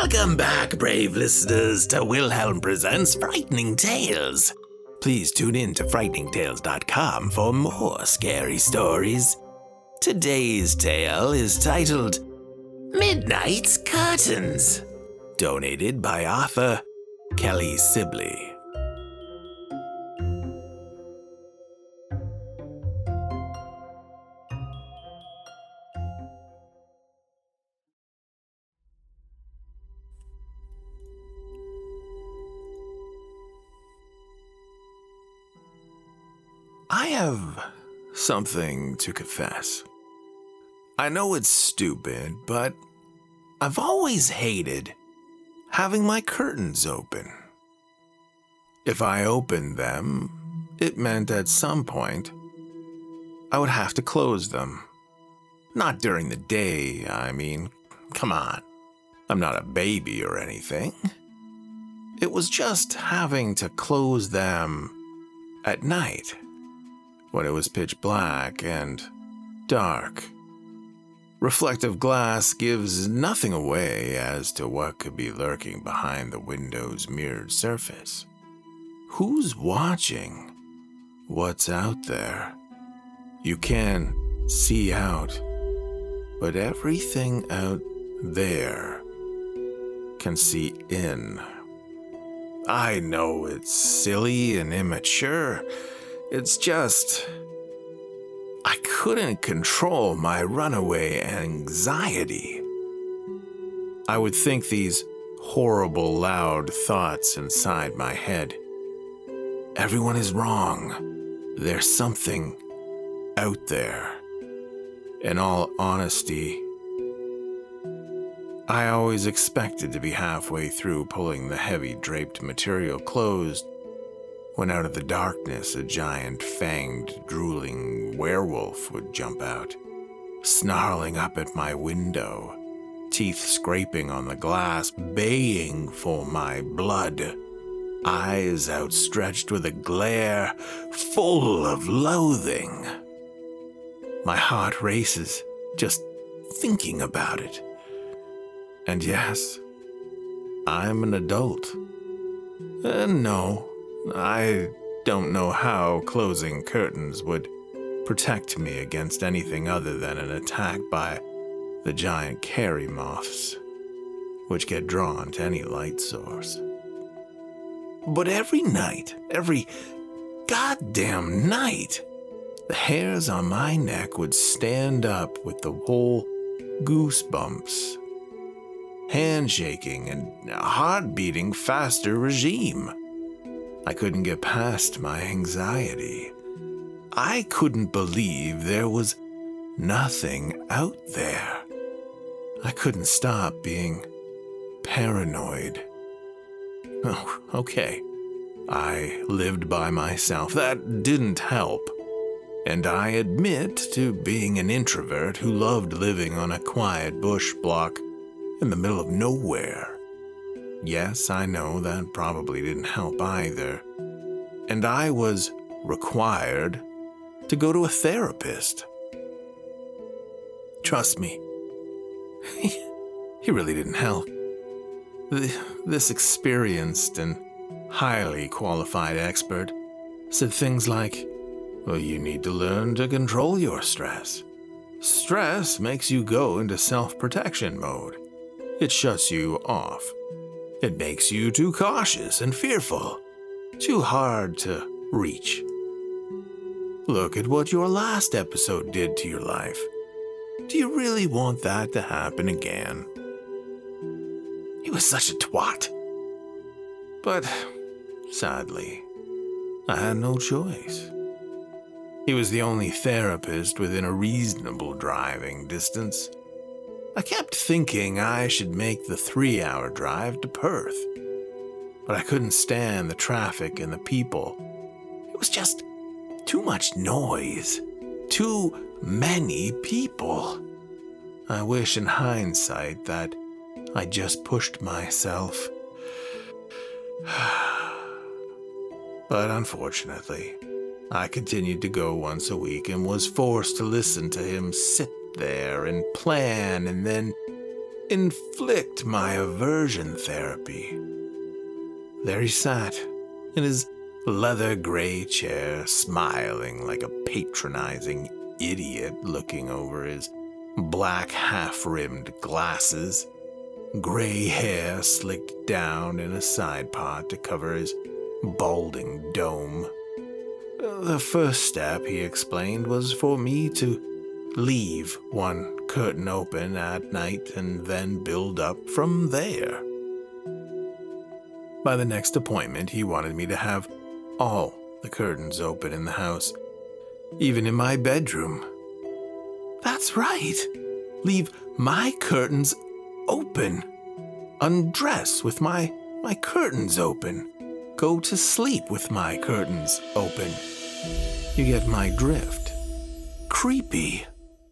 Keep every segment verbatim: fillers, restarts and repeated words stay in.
Welcome back, brave listeners, to Wilhelm Presents Frightening Tales. Please tune in to frightening tales dot com for more scary stories. Today's tale is titled Midnight's Curtains, donated by author Kelly Sibley. I have something to confess. I know it's stupid, but I've always hated having my curtains open. If I opened them, it meant at some point I would have to close them. Not during the day, I mean, come on. I'm not a baby or anything. It was just having to close them at night, when it was pitch black and dark. Reflective glass gives nothing away as to what could be lurking behind the window's mirrored surface. Who's watching? What's out there? You can see out, but everything out there can see in. I know it's silly and immature. It's just, I couldn't control my runaway anxiety. I would think these horrible, loud thoughts inside my head. Everyone is wrong. There's something out there. In all honesty, I always expected to be halfway through pulling the heavy draped material closed when out of the darkness a giant fanged, drooling werewolf would jump out, snarling up at my window, teeth scraping on the glass, baying for my blood, eyes outstretched with a glare full of loathing. My heart races just thinking about it. And yes, I'm an adult. And no, I don't know how closing curtains would protect me against anything other than an attack by the giant carry moths, which get drawn to any light source. But every night, every goddamn night, the hairs on my neck would stand up with the whole goosebumps, handshaking, and heart-beating faster regime. I couldn't get past my anxiety. I couldn't believe there was nothing out there. I couldn't stop being paranoid. Oh, okay. I lived by myself. That didn't help. And I admit to being an introvert who loved living on a quiet bush block in the middle of nowhere. Yes, I know that probably didn't help either. And I was required to go to a therapist. Trust me, he really didn't help. This experienced and highly qualified expert said things like, well, you need to learn to control your stress. Stress makes you go into self-protection mode. It shuts you off. It makes you too cautious and fearful, too hard to reach. Look at what your last episode did to your life. Do you really want that to happen again? He was such a twat. But, sadly, I had no choice. He was the only therapist within a reasonable driving distance. I kept thinking I should make the three-hour drive to Perth, but I couldn't stand the traffic and the people. It was just too much noise, too many people. I wish in hindsight that I just pushed myself. But unfortunately, I continued to go once a week and was forced to listen to him sit there and plan and then inflict my aversion therapy. There he sat, in his leather gray chair, smiling like a patronizing idiot, looking over his black half-rimmed glasses, gray hair slicked down in a side part to cover his balding dome. The first step, he explained, was for me to leave one curtain open at night and then build up from there. By the next appointment, he wanted me to have all the curtains open in the house, even in my bedroom. That's right. Leave my curtains open. Undress with my, my curtains open. Go to sleep with my curtains open. You get my drift. Creepy.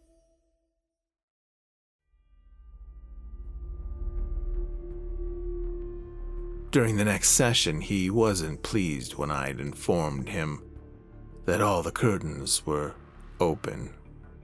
During the next session, he wasn't pleased when I'd informed him that all the curtains were open.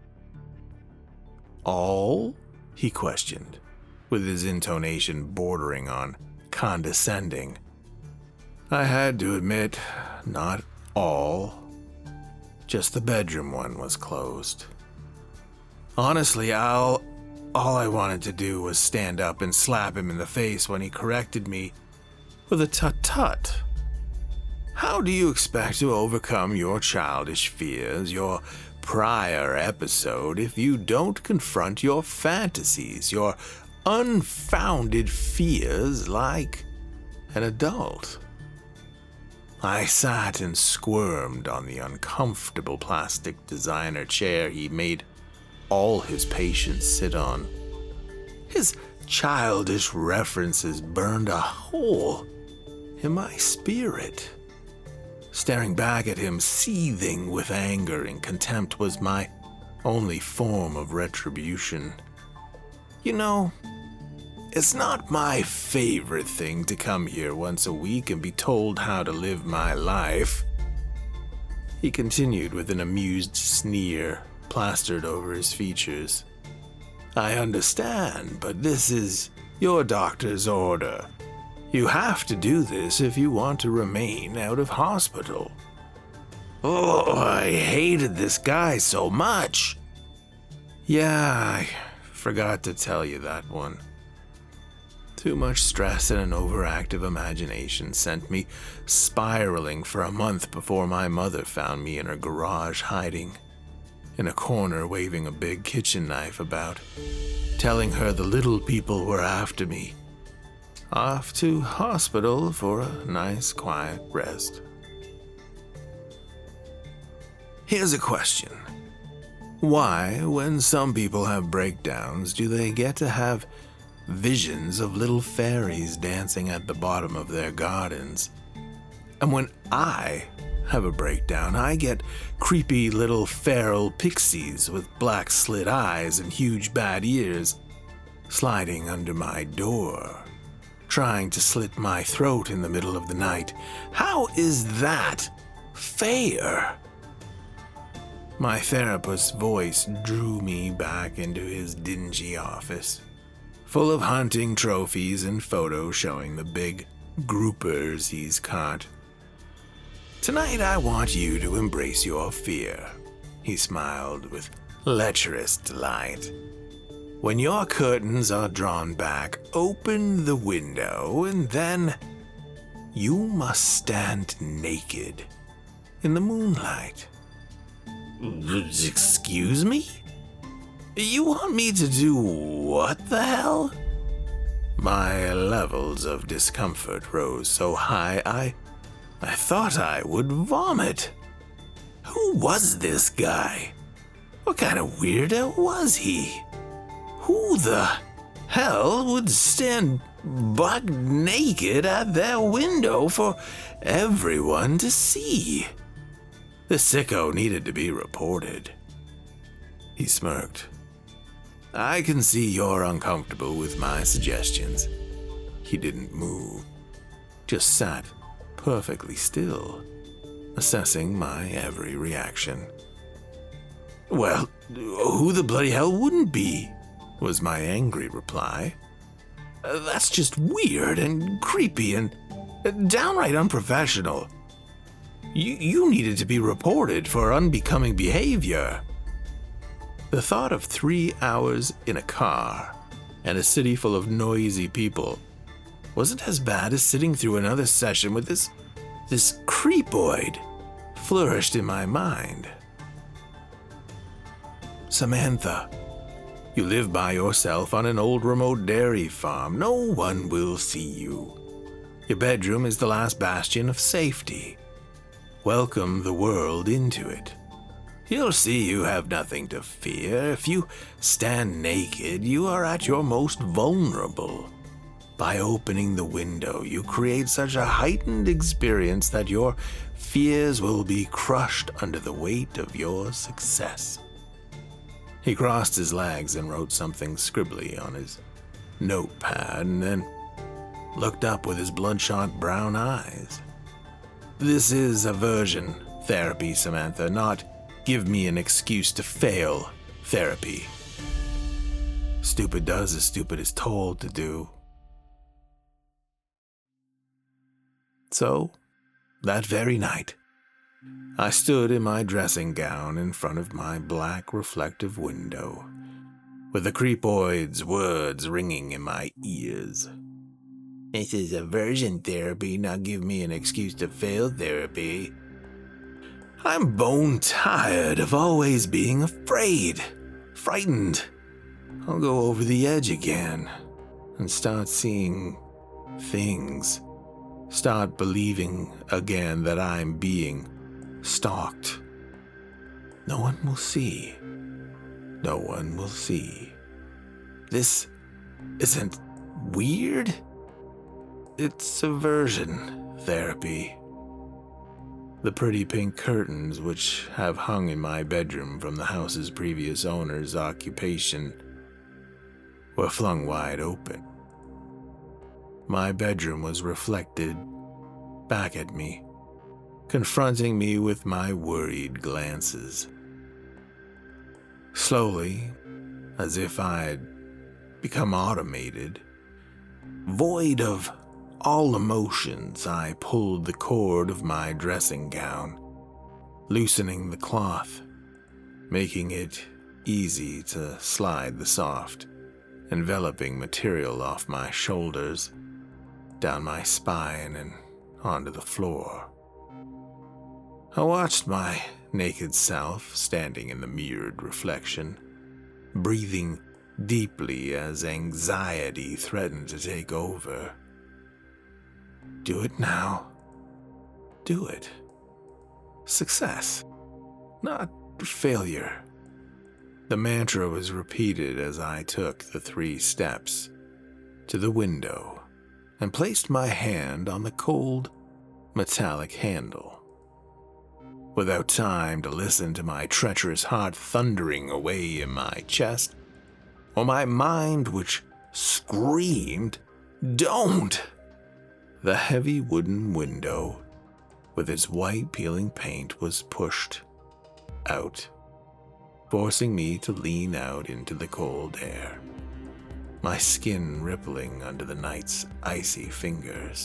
All? He questioned, with his intonation bordering on condescending. I had to admit, not all. Just the bedroom one was closed. Honestly, Al, all I wanted to do was stand up and slap him in the face when he corrected me with a tut-tut. How do you expect to overcome your childish fears, your prior episode, if you don't confront your fantasies, your unfounded fears like an adult? I sat and squirmed on the uncomfortable plastic designer chair he made all his patients sit on. His childish references burned a hole in my spirit. Staring back at him, seething with anger and contempt, was my only form of retribution. You know, it's not my favorite thing to come here once a week and be told how to live my life. He continued with an amused sneer plastered over his features. I understand, but this is your doctor's order. You have to do this if you want to remain out of hospital. Oh, I hated this guy so much. Yeah, I forgot to tell you that one. Too much stress and an overactive imagination sent me spiraling for a month before my mother found me in her garage hiding, in a corner waving a big kitchen knife about, telling her the little people were after me. Off to hospital for a nice quiet rest. Here's a question. Why, when some people have breakdowns, do they get to have visions of little fairies dancing at the bottom of their gardens? And when I have a breakdown, I get creepy little feral pixies with black slit eyes and huge bad ears sliding under my door, trying to slit my throat in the middle of the night. How is that fair? My therapist's voice drew me back into his dingy office, full of hunting trophies and photos showing the big groupers he's caught. Tonight I want you to embrace your fear, he smiled with lecherous delight. When your curtains are drawn back, open the window, and then you must stand naked in the moonlight. Excuse me? You want me to do what the hell? My levels of discomfort rose so high I, I thought I would vomit. Who was this guy? What kind of weirdo was he? Who the hell would stand buck naked at their window for everyone to see? The sicko needed to be reported. He smirked. I can see you're uncomfortable with my suggestions. He didn't move, just sat perfectly still, assessing my every reaction. Well, who the bloody hell wouldn't be? was my angry reply. That's just weird and creepy and downright unprofessional. You, you needed to be reported for unbecoming behavior. The thought of three hours in a car and a city full of noisy people wasn't as bad as sitting through another session with this, this creepoid flourished in my mind. Samantha, you live by yourself on an old remote dairy farm. No one will see you. Your bedroom is the last bastion of safety. Welcome the world into it. You'll see you have nothing to fear. If you stand naked, you are at your most vulnerable. By opening the window, you create such a heightened experience that your fears will be crushed under the weight of your success. He crossed his legs and wrote something scribbly on his notepad and then looked up with his bloodshot brown eyes. This is aversion therapy, Samantha, not give me an excuse to fail therapy. Stupid does as stupid is told to do. So, that very night, I stood in my dressing gown in front of my black reflective window, with the creepoid's words ringing in my ears. This is aversion therapy, not give me an excuse to fail therapy. I'm bone tired of always being afraid, frightened. I'll go over the edge again and start seeing things. Start believing again that I'm being stalked. No one will see. No one will see. This isn't weird. It's aversion therapy. The pretty pink curtains which have hung in my bedroom from the house's previous owner's occupation were flung wide open. My bedroom was reflected back at me, confronting me with my worried glances. Slowly, as if I'd become automated, void of all emotions, I pulled the cord of my dressing gown, loosening the cloth, making it easy to slide the soft, enveloping material off my shoulders, down my spine and onto the floor. I watched my naked self standing in the mirrored reflection, breathing deeply as anxiety threatened to take over. Do it now. Do it. Success, not failure. The mantra was repeated as I took the three steps to the window and placed my hand on the cold, metallic handle. Without time to listen to my treacherous heart thundering away in my chest, or my mind which screamed, "Don't!" The heavy wooden window, with its white peeling paint, was pushed out, forcing me to lean out into the cold air, my skin rippling under the night's icy fingers.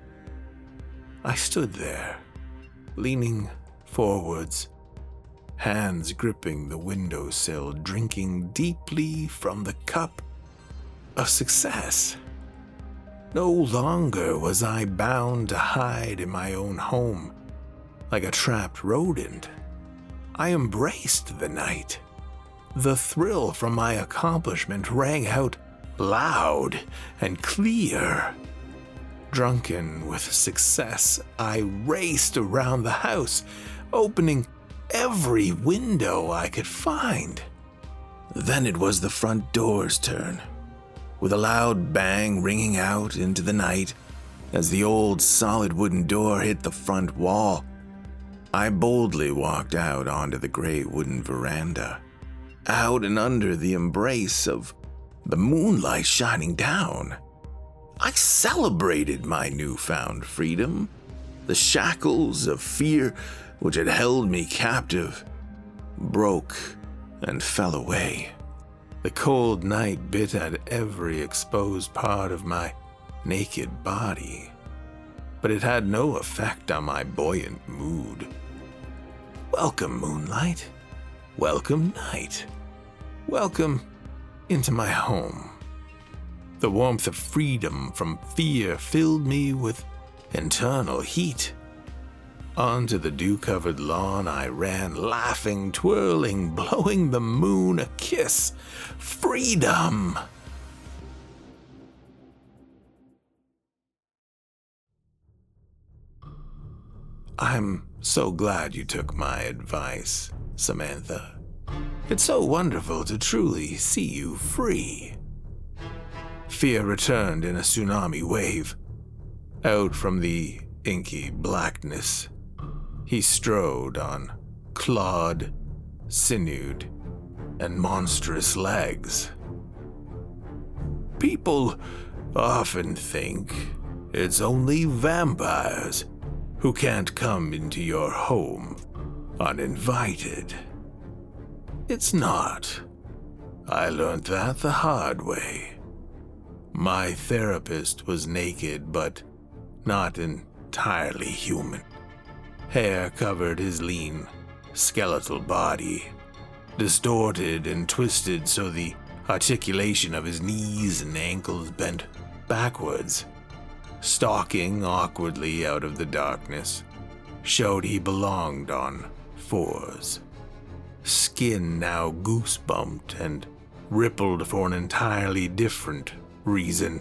I stood there, leaning forwards, hands gripping the windowsill, drinking deeply from the cup of success. No longer was I bound to hide in my own home like a trapped rodent. I embraced the night. The thrill from my accomplishment rang out loud and clear. Drunken with success, I raced around the house, opening every window I could find. Then it was the front door's turn, with a loud bang ringing out into the night as the old solid wooden door hit the front wall. I boldly walked out onto the gray wooden veranda, out and under the embrace of the moonlight shining down. I celebrated my newfound freedom. The shackles of fear which had held me captive broke and fell away. The cold night bit at every exposed part of my naked body, but it had no effect on my buoyant mood. Welcome, moonlight. Welcome, night. Welcome into my home. The warmth of freedom from fear filled me with internal heat. Onto the dew-covered lawn I ran, laughing, twirling, blowing the moon a kiss. Freedom! I'm so glad you took my advice, Samantha. It's so wonderful to truly see you free. Fear returned in a tsunami wave. Out from the inky blackness, he strode on clawed, sinewed, and monstrous legs. People often think it's only vampires who can't come into your home uninvited. It's not. I learned that the hard way. My therapist was naked, but not entirely human. Hair covered his lean, skeletal body, distorted and twisted so the articulation of his knees and ankles bent backwards. Stalking awkwardly out of the darkness, showed he belonged on fours. Skin now goose-bumped and rippled for an entirely different reason.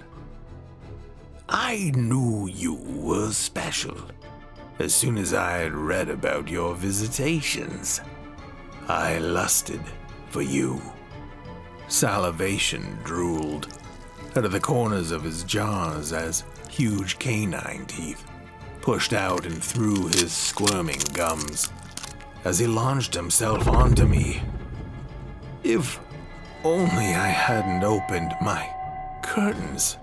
I knew you were special as soon as I had read about your visitations. I lusted for you. Salivation drooled out of the corners of his jaws as huge canine teeth pushed out and through his squirming gums as he launched himself onto me. If only I hadn't opened my curtains.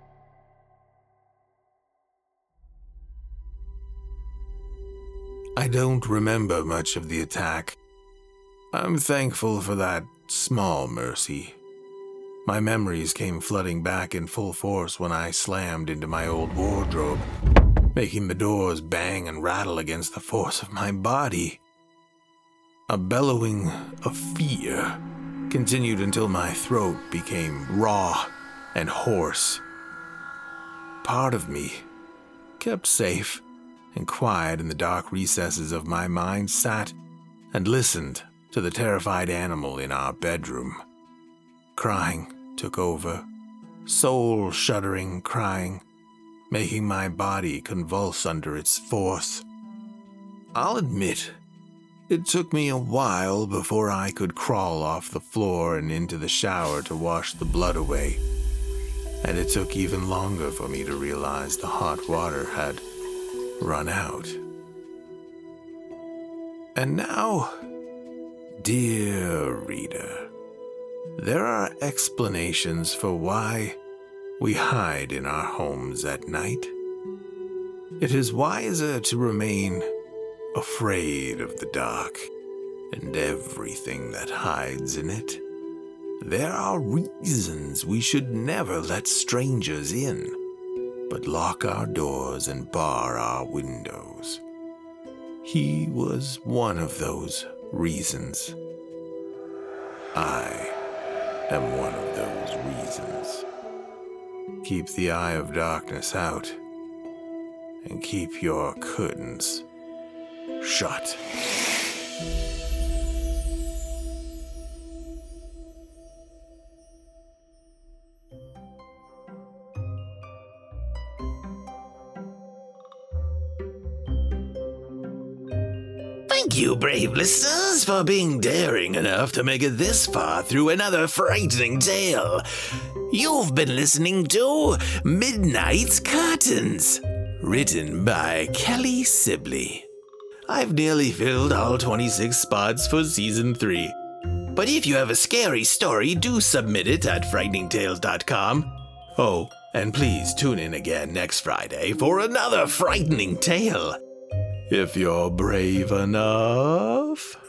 I don't remember much of the attack. I'm thankful for that small mercy. My memories came flooding back in full force when I slammed into my old wardrobe, making the doors bang and rattle against the force of my body. A bellowing of fear continued until my throat became raw and hoarse. Part of me, kept safe and quiet in the dark recesses of my mind, sat and listened to the terrified animal in our bedroom. Crying took over, soul-shuddering crying, making my body convulse under its force. I'll admit, it took me a while before I could crawl off the floor and into the shower to wash the blood away, and it took even longer for me to realize the hot water had run out. And now, dear reader, there are explanations for why we hide in our homes at night. It is wiser to remain afraid of the dark and everything that hides in it. There are reasons we should never let strangers in, but lock our doors and bar our windows. He was one of those reasons. I am one of those reasons. Keep the eye of darkness out, and keep your curtains shut. Thank you, brave listeners, for being daring enough to make it this far through another frightening tale. You've been listening to Midnight's Curtains, written by Kelly Sibley. I've nearly filled all twenty-six spots for Season three. But if you have a scary story, do submit it at frightening tales dot com. Oh, and please tune in again next Friday for another frightening tale. If you're brave enough.